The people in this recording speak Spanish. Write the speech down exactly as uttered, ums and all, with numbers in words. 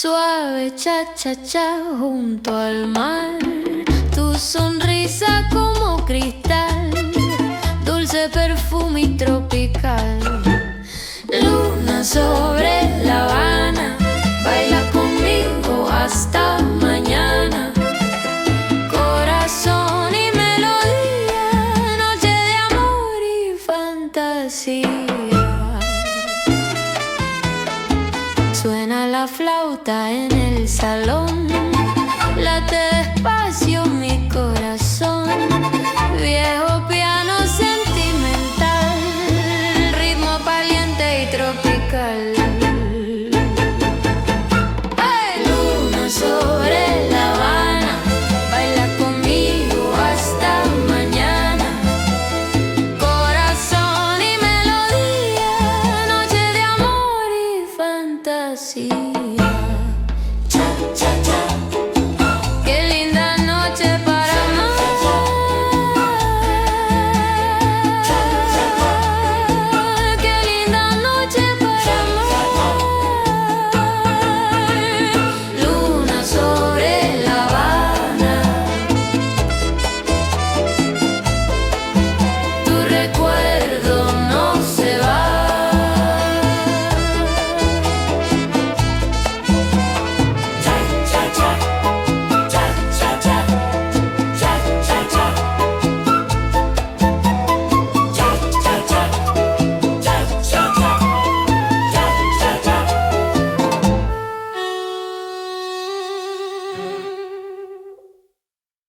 Suave cha cha cha junto al mar, tu sonrisa como cristal, dulce perfume y tropical. Luna sobre La Habana, baila conmigo hasta mañana. Corazón y melodía, noche de amor y fantasía. Suena la flauta en el salón, late despacio mi corazón. Viejo piano sentimental, ritmo valiente y tropical. ¡Hey! Luna sobre La Habana, baila conmigo hasta mañana. Corazón y melodía, noche de amor y fantasía. Cha, cha, cha. Qué linda noche para amar. Qué linda noche para amar. Luna sobre La Habana, tu recuerdo no se va. Mm.